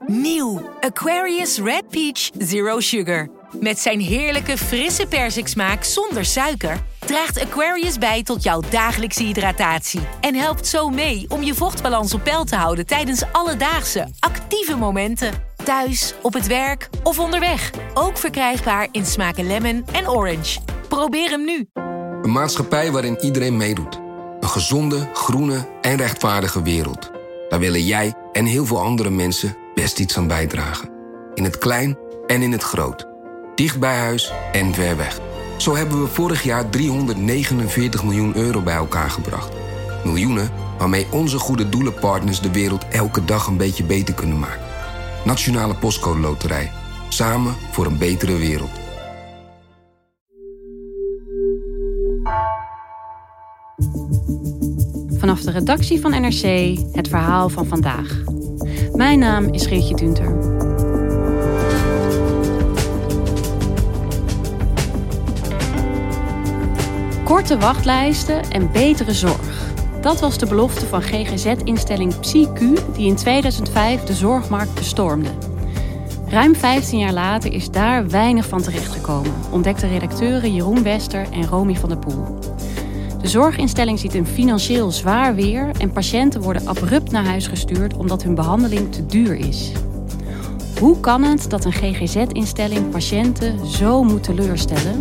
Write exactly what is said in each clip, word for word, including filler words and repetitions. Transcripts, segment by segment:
Nieuw Aquarius Red Peach Zero Sugar. Met zijn heerlijke frisse persiksmaak zonder suiker draagt Aquarius bij tot jouw dagelijkse hydratatie. En helpt zo mee om je vochtbalans op peil te houden tijdens alledaagse, actieve momenten. Thuis, op het werk of onderweg. Ook verkrijgbaar in smaken lemon en orange. Probeer hem nu. Een maatschappij waarin iedereen meedoet. Een gezonde, groene en rechtvaardige wereld. Daar willen jij en heel veel andere mensen best iets aan bijdragen. In het klein en in het groot. Dicht bij huis en ver weg. Zo hebben we vorig jaar driehonderdnegenenveertig miljoen euro bij elkaar gebracht. Miljoenen waarmee onze goede doelenpartners de wereld elke dag een beetje beter kunnen maken. Nationale Postcode Loterij. Samen voor een betere wereld. Vanaf de redactie van N R C het verhaal van vandaag. Mijn naam is Geertje Dunter. Korte wachtlijsten en betere zorg. Dat was de belofte van G G Z-instelling PsyQ die in tweeduizend vijf de zorgmarkt bestormde. Ruim vijftien jaar later is daar weinig van terechtgekomen, ontdekten redacteuren Jeroen Wester en Romy van der Poel. De zorginstelling ziet een financieel zwaar weer en patiënten worden abrupt naar huis gestuurd omdat hun behandeling te duur is. Hoe kan het dat een G G Z-instelling patiënten zo moet teleurstellen?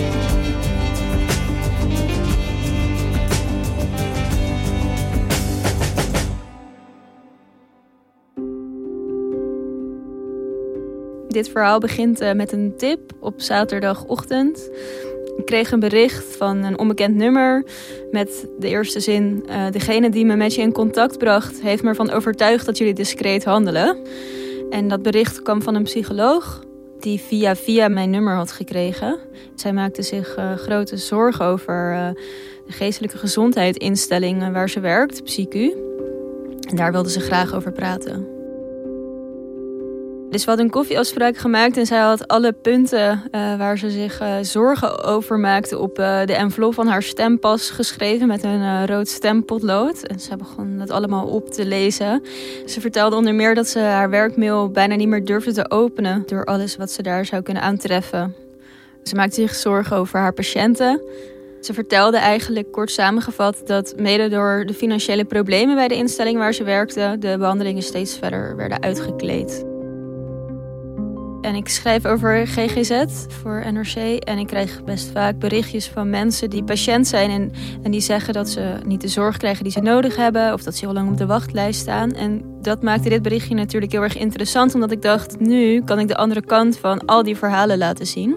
Dit verhaal begint uh, met een tip op zaterdagochtend. Ik kreeg een bericht van een onbekend nummer met de eerste zin: Uh, degene die me met je in contact bracht heeft me ervan overtuigd dat jullie discreet handelen. En dat bericht kwam van een psycholoog die via via mijn nummer had gekregen. Zij maakte zich uh, grote zorgen over uh, de geestelijke gezondheidsinstelling waar ze werkt, PsyQ. En daar wilde ze graag over praten. Dus we hadden een koffieafspraak gemaakt en zij had alle punten uh, waar ze zich uh, zorgen over maakte op uh, de envelop van haar stempas geschreven met een uh, rood stempotlood. En ze begon dat allemaal op te lezen. Ze vertelde onder meer dat ze haar werkmail bijna niet meer durfde te openen door alles wat ze daar zou kunnen aantreffen. Ze maakte zich zorgen over haar patiënten. Ze vertelde eigenlijk kort samengevat dat mede door de financiële problemen bij de instelling waar ze werkte de behandelingen steeds verder werden uitgekleed. En ik schrijf over G G Z voor N R C en ik krijg best vaak berichtjes van mensen die patiënt zijn en, en die zeggen dat ze niet de zorg krijgen die ze nodig hebben of dat ze heel lang op de wachtlijst staan. En dat maakte dit berichtje natuurlijk heel erg interessant, omdat ik dacht, nu kan ik de andere kant van al die verhalen laten zien.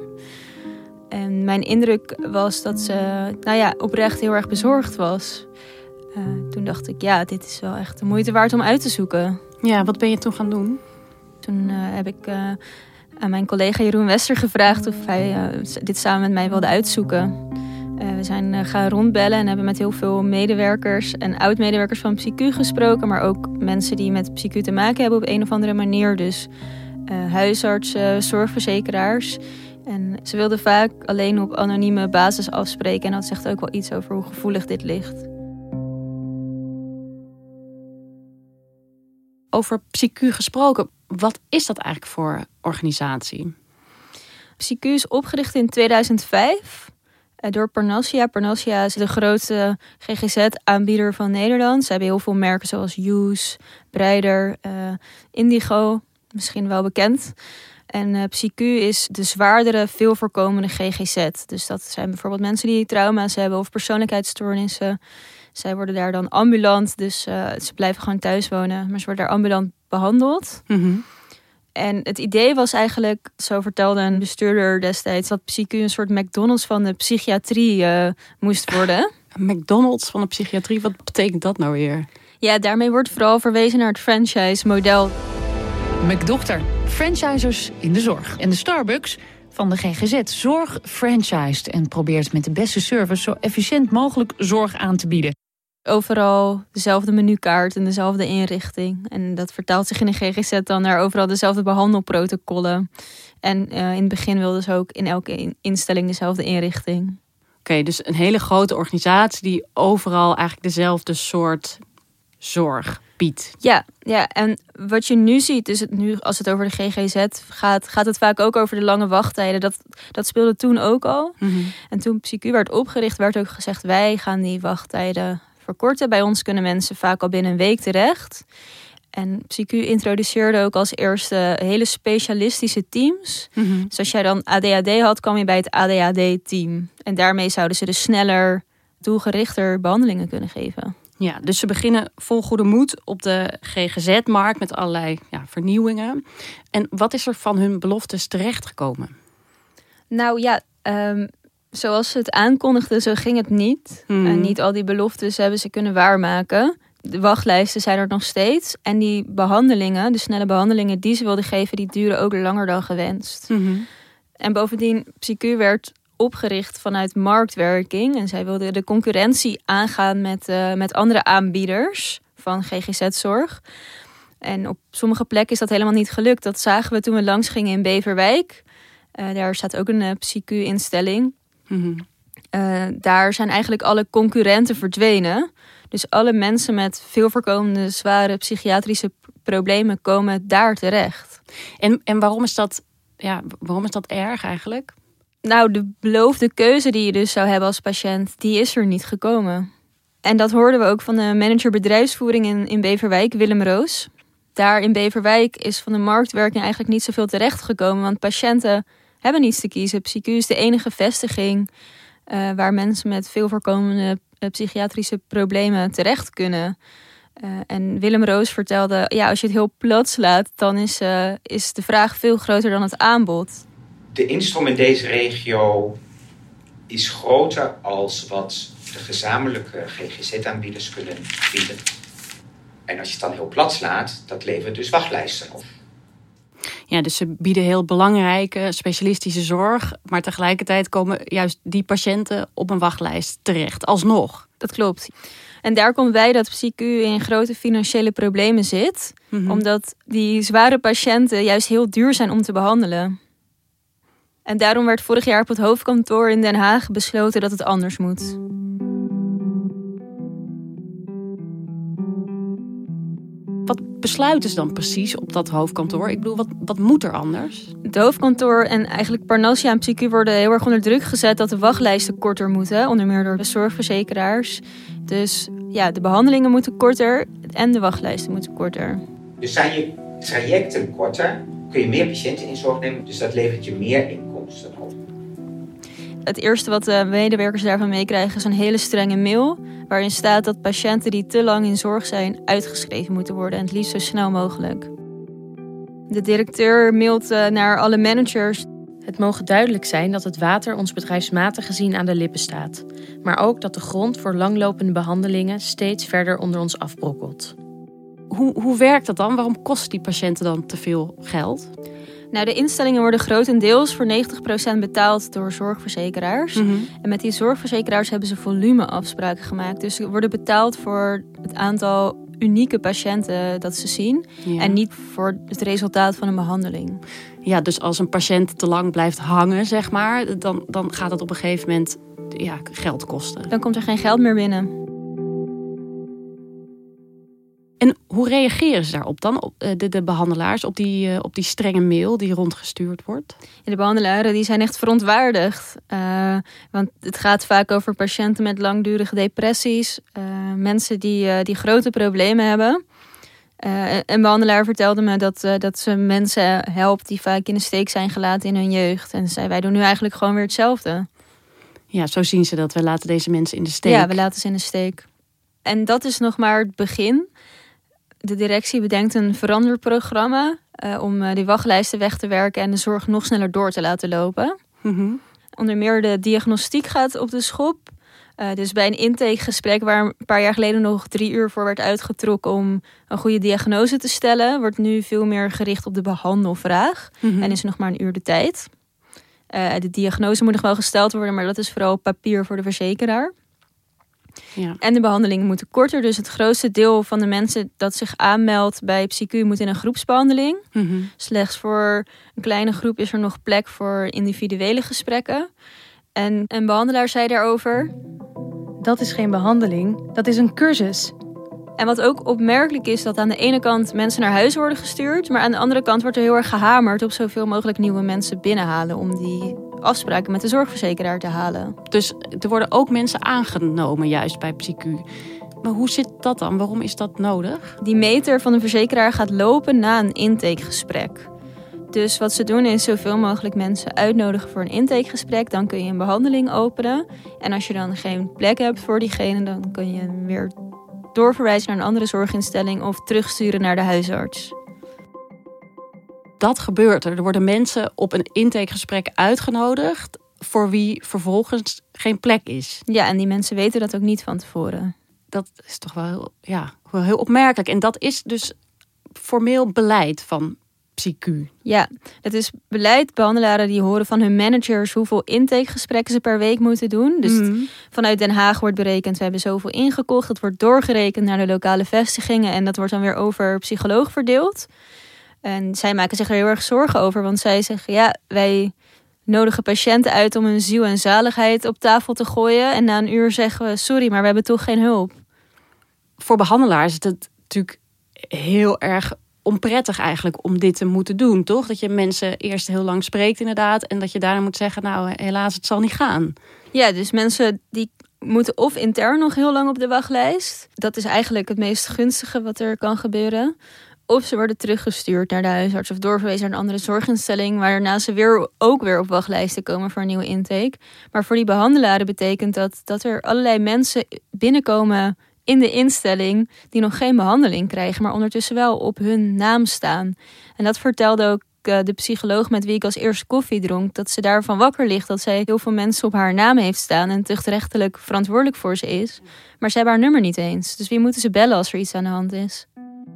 En mijn indruk was dat ze nou ja, oprecht heel erg bezorgd was. Uh, toen dacht ik, ja, dit is wel echt de moeite waard om uit te zoeken. Ja, wat ben je toen gaan doen? Toen uh, heb ik uh, aan mijn collega Jeroen Wester gevraagd of hij uh, dit samen met mij wilde uitzoeken. Uh, we zijn uh, gaan rondbellen en hebben met heel veel medewerkers en oud-medewerkers van PsyQ gesproken. Maar ook mensen die met PsyQ te maken hebben op een of andere manier. Dus uh, huisartsen, zorgverzekeraars. En ze wilden vaak alleen op anonieme basis afspreken. En dat zegt ook wel iets over hoe gevoelig dit ligt. Over PsyQ gesproken, wat is dat eigenlijk voor organisatie? PsyQ is opgericht in tweeduizend vijf door Parnassia. Parnassia is de grootste G G Z-aanbieder van Nederland. Ze hebben heel veel merken zoals Hughes, Breider, uh, Indigo, misschien wel bekend. En uh, PsyQ is de zwaardere, veel voorkomende G G Z. Dus dat zijn bijvoorbeeld mensen die trauma's hebben of persoonlijkheidsstoornissen. Zij worden daar dan ambulant, dus uh, ze blijven gewoon thuis wonen. Maar ze worden daar ambulant behandeld. Mm-hmm. En het idee was eigenlijk, zo vertelde een bestuurder destijds, dat PsyQ een soort McDonald's van de psychiatrie uh, moest worden. McDonald's van de psychiatrie, wat betekent dat nou weer? Ja, daarmee wordt vooral verwezen naar het franchise-model. McDokter, franchisers in de zorg. En de Starbucks van de G G Z zorg franchised en probeert met de beste service zo efficiënt mogelijk zorg aan te bieden. Overal dezelfde menukaart en dezelfde inrichting. En dat vertaalt zich in de G G Z dan naar overal dezelfde behandelprotocollen. En uh, in het begin wilden ze ook in elke instelling dezelfde inrichting. Oké, okay, dus een hele grote organisatie die overal eigenlijk dezelfde soort zorg Piet. Ja, ja, en wat je nu ziet, dus het nu, als het over de G G Z gaat, gaat het vaak ook over de lange wachttijden. Dat, dat speelde toen ook al. Mm-hmm. En toen P S I Q werd opgericht, werd ook gezegd, wij gaan die wachttijden verkorten. Bij ons kunnen mensen vaak al binnen een week terecht. En P S I Q introduceerde ook als eerste hele specialistische teams. Mm-hmm. Dus als jij dan A D H D had, kwam je bij het A D H D-team. En daarmee zouden ze dus sneller, doelgerichter behandelingen kunnen geven. Ja, dus ze beginnen vol goede moed op de G G Z-markt met allerlei ja, vernieuwingen. En wat is er van hun beloftes terechtgekomen? Nou ja, um, zoals ze het aankondigden, zo ging het niet. Hmm. En niet al die beloftes hebben ze kunnen waarmaken. De wachtlijsten zijn er nog steeds. En die behandelingen, de snelle behandelingen die ze wilden geven, die duren ook langer dan gewenst. Mm-hmm. En bovendien, P S I Q werd opgericht vanuit marktwerking. En zij wilden de concurrentie aangaan met, uh, met andere aanbieders van G G Z-zorg. En op sommige plekken is dat helemaal niet gelukt. Dat zagen we toen we langs gingen in Beverwijk. Uh, daar staat ook een uh, P S I Q-instelling. Mm-hmm. Uh, daar zijn eigenlijk alle concurrenten verdwenen. Dus alle mensen met veel voorkomende zware psychiatrische p- problemen komen daar terecht. En, en waarom is dat, ja, waarom is dat erg eigenlijk? Nou, de beloofde keuze die je dus zou hebben als patiënt, die is er niet gekomen. En dat hoorden we ook van de manager bedrijfsvoering in, in Beverwijk, Willem Roos. Daar in Beverwijk is van de marktwerking eigenlijk niet zoveel terechtgekomen, want patiënten hebben niets te kiezen. P S I Q is de enige vestiging uh, waar mensen met veel voorkomende uh, psychiatrische problemen terecht kunnen. Uh, en Willem Roos vertelde, ja, als je het heel plat slaat, dan is, uh, is de vraag veel groter dan het aanbod. De instroom in deze regio is groter als wat de gezamenlijke G G Z-aanbieders kunnen bieden. En als je het dan heel plat slaat, dat levert dus wachtlijsten op. Ja, dus ze bieden heel belangrijke specialistische zorg, maar tegelijkertijd komen juist die patiënten op een wachtlijst terecht, alsnog. Dat klopt. En daar komt bij dat P S I Q in grote financiële problemen zit, Mm-hmm. omdat die zware patiënten juist heel duur zijn om te behandelen. En daarom werd vorig jaar op het hoofdkantoor in Den Haag besloten dat het anders moet. Wat besluiten ze dan precies op dat hoofdkantoor? Ik bedoel, wat, wat moet er anders? Het hoofdkantoor en eigenlijk Parnassia en P S I Q worden heel erg onder druk gezet dat de wachtlijsten korter moeten. Onder meer door de zorgverzekeraars. Dus ja, de behandelingen moeten korter en de wachtlijsten moeten korter. Dus zijn je trajecten korter, kun je meer patiënten in zorg nemen. Dus dat levert je meer inkomsten op. Het eerste wat de medewerkers daarvan meekrijgen is een hele strenge mail, waarin staat dat patiënten die te lang in zorg zijn uitgeschreven moeten worden. En het liefst zo snel mogelijk. De directeur mailt naar alle managers. Het mogen duidelijk zijn dat het water ons bedrijfsmatig gezien aan de lippen staat. Maar ook dat de grond voor langlopende behandelingen steeds verder onder ons afbrokkelt. Hoe, hoe werkt dat dan? Waarom kosten die patiënten dan te veel geld? Nou, de instellingen worden grotendeels voor negentig procent betaald door zorgverzekeraars. Mm-hmm. En met die zorgverzekeraars hebben ze volumeafspraken gemaakt. Dus ze worden betaald voor het aantal unieke patiënten dat ze zien. Ja. En niet voor het resultaat van een behandeling. Ja, dus als een patiënt te lang blijft hangen, zeg maar, dan, dan gaat het op een gegeven moment ja, geld kosten. Dan komt er geen geld meer binnen. En hoe reageren ze daarop dan, op de, de behandelaars, op die, op die strenge mail die rondgestuurd wordt? En de behandelaren die zijn echt verontwaardigd. Uh, want het gaat vaak over patiënten met langdurige depressies. Uh, mensen die, uh, die grote problemen hebben. Uh, een behandelaar vertelde me dat, uh, dat ze mensen helpt die vaak in de steek zijn gelaten in hun jeugd. En zei, wij doen nu eigenlijk gewoon weer hetzelfde. Ja, zo zien ze dat. We laten deze mensen in de steek. Ja, we laten ze in de steek. En dat is nog maar het begin. De directie bedenkt een veranderprogramma uh, om uh, die wachtlijsten weg te werken en de zorg nog sneller door te laten lopen. Mm-hmm. Onder meer de diagnostiek gaat op de schop. Uh, dus bij een intakegesprek waar een paar jaar geleden nog drie uur voor werd uitgetrokken om een goede diagnose te stellen, wordt nu veel meer gericht op de behandelvraag. Mm-hmm. En is nog maar een uur de tijd. Uh, de diagnose moet nog wel gesteld worden, maar dat is vooral papier voor de verzekeraar. Ja. En de behandelingen moeten korter. Dus het grootste deel van de mensen dat zich aanmeldt bij P S I Q moet in een groepsbehandeling. Mm-hmm. Slechts voor een kleine groep is er nog plek voor individuele gesprekken. En een behandelaar zei daarover: Dat is geen behandeling, dat is een cursus. En wat ook opmerkelijk is, dat aan de ene kant mensen naar huis worden gestuurd, maar aan de andere kant wordt er heel erg gehamerd op zoveel mogelijk nieuwe mensen binnenhalen om die afspraken met de zorgverzekeraar te halen. Dus er worden ook mensen aangenomen juist bij PsyQ. Maar hoe zit dat dan? Waarom is dat nodig? Die meter van de verzekeraar gaat lopen na een intakegesprek. Dus wat ze doen is zoveel mogelijk mensen uitnodigen voor een intakegesprek. Dan kun je een behandeling openen. En als je dan geen plek hebt voor diegene, dan kun je hem weer doorverwijzen naar een andere zorginstelling of terugsturen naar de huisarts. Dat gebeurt er. Er worden mensen op een intakegesprek uitgenodigd voor wie vervolgens geen plek is. Ja, en die mensen weten dat ook niet van tevoren. Dat is toch wel heel, ja, wel heel opmerkelijk. En dat is dus formeel beleid van PsyQ. Ja, het is beleid. Behandelaren die horen van hun managers hoeveel intakegesprekken ze per week moeten doen. Dus mm. vanuit Den Haag wordt berekend, we hebben zoveel ingekocht. Dat wordt doorgerekend naar de lokale vestigingen en dat wordt dan weer over psycholoog verdeeld. En zij maken zich er heel erg zorgen over, want zij zeggen, ja, wij nodigen patiënten uit om hun ziel en zaligheid op tafel te gooien. En na een uur zeggen we, sorry, maar we hebben toch geen hulp. Voor behandelaars is het natuurlijk heel erg onprettig eigenlijk om dit te moeten doen, toch? Dat je mensen eerst heel lang spreekt inderdaad en dat je daarna moet zeggen, nou helaas, het zal niet gaan. Ja, dus mensen die moeten of intern nog heel lang op de wachtlijst. Dat is eigenlijk het meest gunstige wat er kan gebeuren. Of ze worden teruggestuurd naar de huisarts of doorverwezen naar een andere zorginstelling, waarna ze weer ook weer op wachtlijsten komen voor een nieuwe intake. Maar voor die behandelaren betekent dat dat er allerlei mensen binnenkomen in de instelling die nog geen behandeling krijgen, maar ondertussen wel op hun naam staan. En dat vertelde ook uh, de psycholoog met wie ik als eerste koffie dronk, dat ze daarvan wakker ligt, dat zij heel veel mensen op haar naam heeft staan en tuchtrechtelijk verantwoordelijk voor ze is. Maar ze hebben haar nummer niet eens. Dus wie moeten ze bellen als er iets aan de hand is?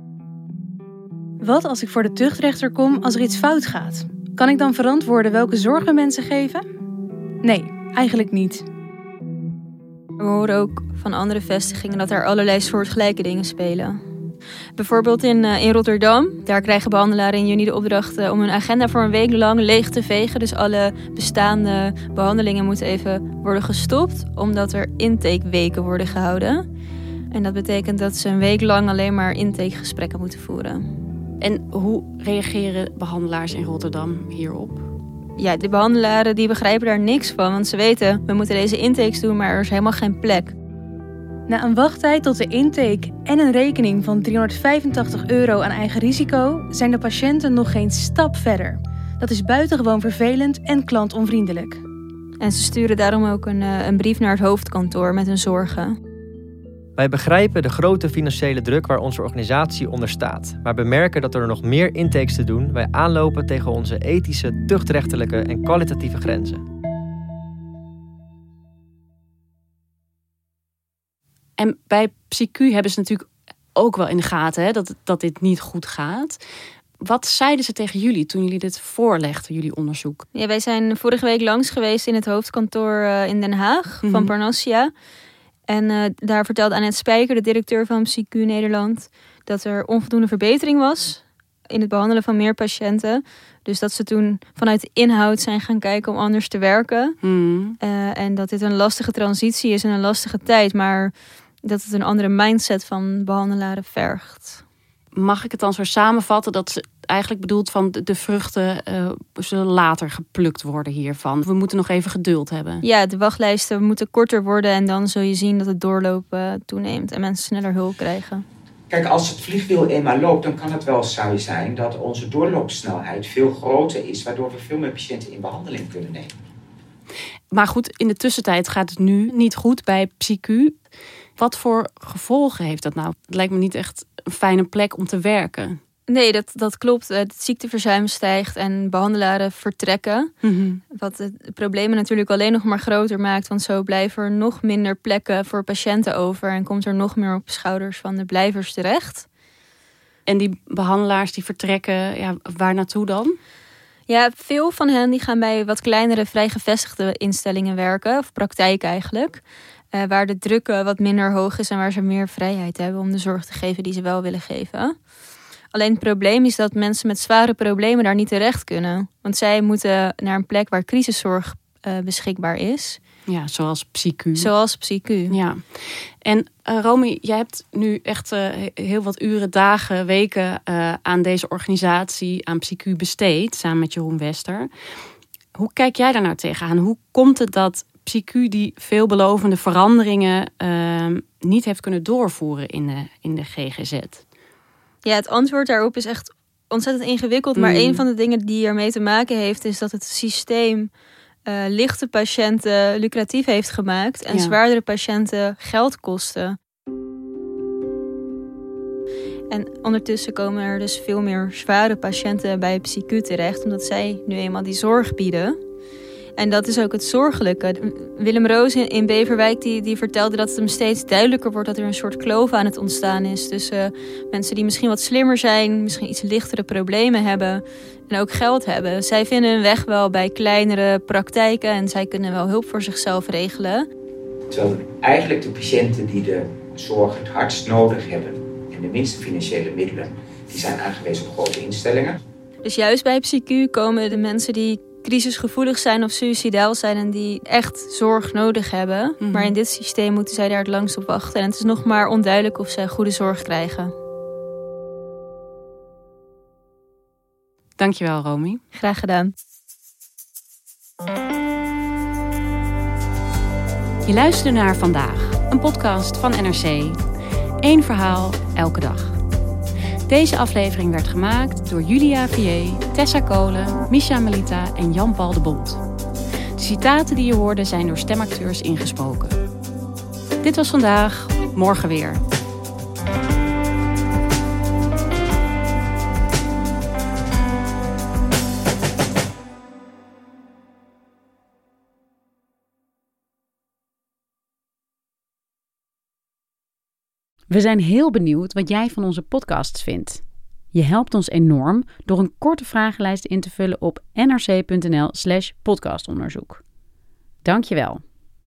Wat als ik voor de tuchtrechter kom als er iets fout gaat? Kan ik dan verantwoorden welke zorg we mensen geven? Nee, eigenlijk niet. We horen ook van andere vestigingen dat er allerlei soortgelijke dingen spelen. Bijvoorbeeld in, uh, in Rotterdam. Daar krijgen behandelaren in juni de opdracht uh, om hun agenda voor een week lang leeg te vegen. Dus alle bestaande behandelingen moeten even worden gestopt, omdat er intakeweken worden gehouden. En dat betekent dat ze een week lang alleen maar intakegesprekken moeten voeren. En hoe reageren behandelaars in Rotterdam hierop? Ja, de behandelaren die begrijpen daar niks van. Want ze weten, we moeten deze intakes doen, maar er is helemaal geen plek. Na een wachttijd tot de intake en een rekening van driehonderdvijfentachtig euro aan eigen risico zijn de patiënten nog geen stap verder. Dat is buitengewoon vervelend en klantonvriendelijk. En ze sturen daarom ook een, een brief naar het hoofdkantoor met hun zorgen. Wij begrijpen de grote financiële druk waar onze organisatie onder staat, maar bemerken dat er nog meer intakes te doen wij aanlopen tegen onze ethische, tuchtrechtelijke en kwalitatieve grenzen. En bij PsyQ hebben ze natuurlijk ook wel in de gaten hè, dat, dat dit niet goed gaat. Wat zeiden ze tegen jullie toen jullie dit voorlegden, jullie onderzoek? Ja, wij zijn vorige week langs geweest in het hoofdkantoor uh, in Den Haag mm-hmm. van Parnassia. En uh, daar vertelde Annette Spijker, de directeur van PsyQ Nederland, dat er onvoldoende verbetering was in het behandelen van meer patiënten. Dus dat ze toen vanuit de inhoud zijn gaan kijken om anders te werken. Mm. Uh, en dat dit een lastige transitie is en een lastige tijd, maar dat het een andere mindset van behandelaren vergt. Mag ik het dan zo samenvatten dat ze eigenlijk bedoelt van de, de vruchten uh, zullen later geplukt worden hiervan? We moeten nog even geduld hebben. Ja, de wachtlijsten moeten korter worden en dan zul je zien dat het doorloop uh, toeneemt en mensen sneller hulp krijgen. Kijk, als het vliegwiel eenmaal loopt, dan kan het wel zo zijn dat onze doorloopsnelheid veel groter is, waardoor we veel meer patiënten in behandeling kunnen nemen. Maar goed, in de tussentijd gaat het nu niet goed bij PsyQ. Wat voor gevolgen heeft dat nou? Het lijkt me niet echt een fijne plek om te werken. Nee, dat, dat klopt. Het ziekteverzuim stijgt en behandelaren vertrekken. Mm-hmm. Wat de problemen natuurlijk alleen nog maar groter maakt. Want zo blijven er nog minder plekken voor patiënten over. En komt er nog meer op schouders van de blijvers terecht. En die behandelaars die vertrekken, ja, waar naartoe dan? Ja, veel van hen die gaan bij wat kleinere vrijgevestigde instellingen werken. Of praktijken eigenlijk. Uh, waar de druk uh, wat minder hoog is en waar ze meer vrijheid hebben om de zorg te geven die ze wel willen geven. Alleen het probleem is dat mensen met zware problemen daar niet terecht kunnen. Want zij moeten naar een plek waar crisiszorg uh, beschikbaar is. Ja, zoals PsyQ. Zoals PsyQ. Ja. En uh, Romy, jij hebt nu echt uh, heel wat uren, dagen, weken uh, aan deze organisatie, aan PsyQ besteed, samen met Jeroen Wester. Hoe kijk jij daar nou tegenaan? Hoe komt het dat PsyQ die veelbelovende veranderingen uh, niet heeft kunnen doorvoeren in de, in de G G Z? Ja, het antwoord daarop is echt ontzettend ingewikkeld. Mm. Maar een van de dingen die ermee te maken heeft, is dat het systeem uh, lichte patiënten lucratief heeft gemaakt en ja. zwaardere patiënten geld kosten. En ondertussen komen er dus veel meer zware patiënten bij PsyQ terecht, omdat zij nu eenmaal die zorg bieden. En dat is ook het zorgelijke. Willem Roos in Beverwijk die, die vertelde dat het hem steeds duidelijker wordt dat er een soort kloof aan het ontstaan is tussen uh, mensen die misschien wat slimmer zijn, misschien iets lichtere problemen hebben en ook geld hebben. Zij vinden hun weg wel bij kleinere praktijken en zij kunnen wel hulp voor zichzelf regelen. Terwijl eigenlijk de patiënten die de zorg het hardst nodig hebben en de minste financiële middelen, die zijn aangewezen op grote instellingen. Dus juist bij PsyQ komen de mensen die crisisgevoelig zijn of suïcidaal zijn en die echt zorg nodig hebben. Mm-hmm. Maar in dit systeem moeten zij daar het langst op wachten. En het is nog maar onduidelijk of zij goede zorg krijgen. Dankjewel, Romy. Graag gedaan. Je luisterde naar Vandaag, een podcast van N R C. Eén verhaal, elke dag. Deze aflevering werd gemaakt door Julia Vier, Tessa Kolen, Misha Melita en Jan-Paul de Bond. De citaten die je hoorde zijn door stemacteurs ingesproken. Dit was Vandaag, morgen weer. We zijn heel benieuwd wat jij van onze podcasts vindt. Je helpt ons enorm door een korte vragenlijst in te vullen op nrc.nl slash podcastonderzoek. Dank je wel.